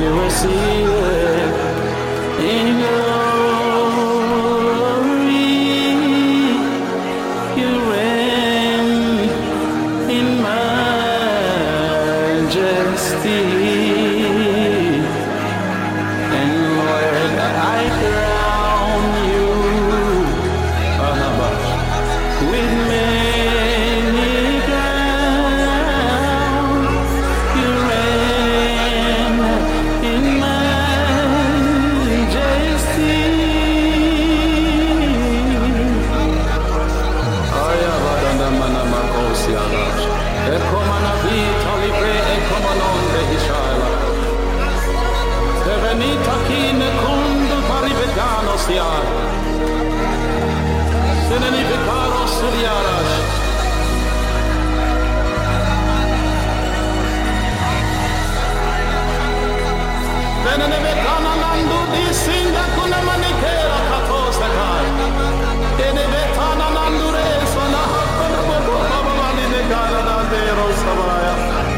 you were seated in glory. You reign in majesty. And Lord, I crown you with many crowns. You reign in majesty. Venita kine kundu paribetano siar. Seneni pecaro suliaras. Venene betana nandu di singa kuna manikera katosta kai. Ene betana nandu reso na hakuna boko baba mani ne kara da dero sabaya.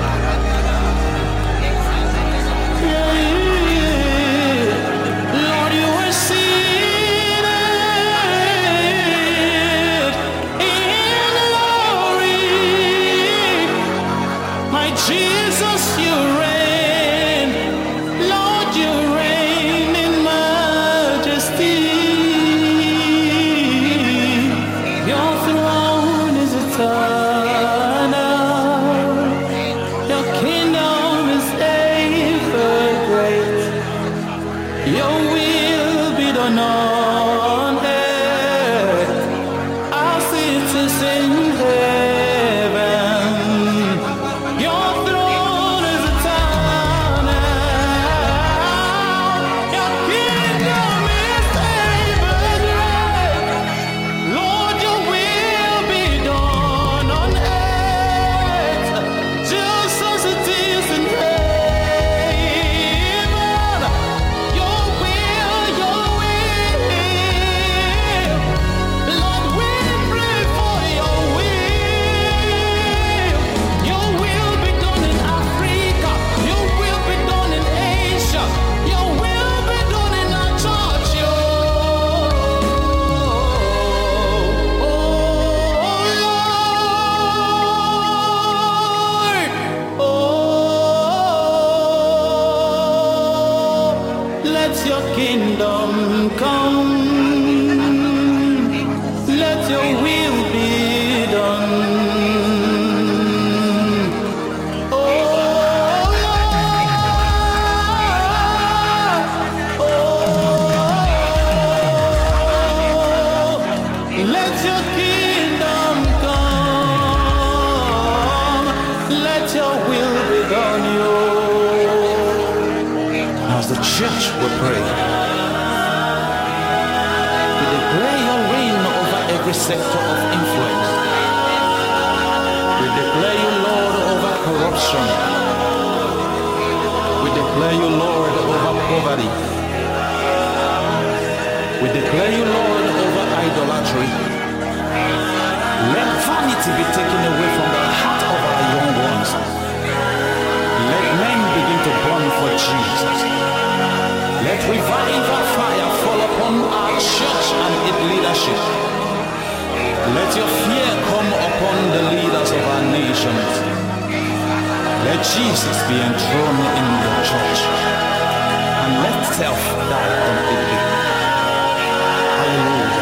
Jesus, you reign, Lord, you reign in majesty. Your throne is eternal, your kingdom is ever great. Your will be done on earth as it is in heaven. Your throne is eternal. Your kingdom is ever great. Lord, your will be done on earth, just as it is in heaven. Your will, Lord, we pray for your will. Your will be done in Africa. Your will be done in Asia. Your will be done in our church. Let your kingdom come. Let your will be done. Oh let your kingdom come. Let your will be done, you. As the church will pray, we declare your reign over every sector of influence. We declare you, Lord, over corruption. We declare you, Lord, over poverty. We declare you, Lord, over idolatry. Let vanity be taken away from the heart of our young ones. Let men begin to burn for Jesus. Let revival fire fall upon our church and its leadership. Let your fear come upon the leaders of our nations. Let Jesus be enthroned in the church. And let self die completely. Hallelujah.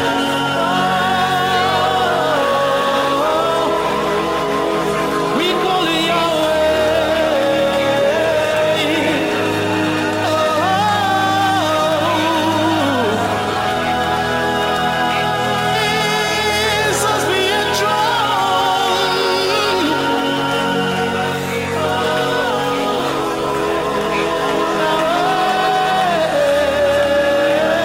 We call you Jesus, be enthroned.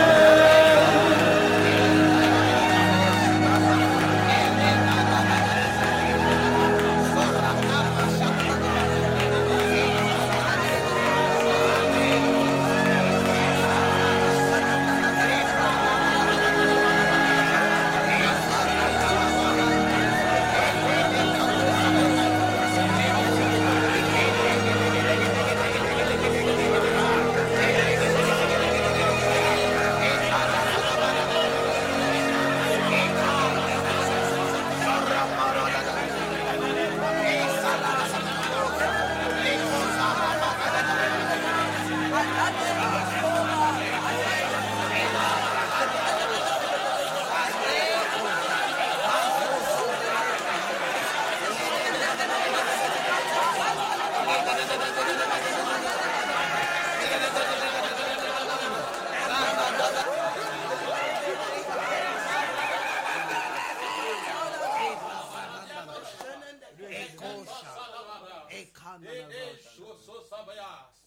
Ekana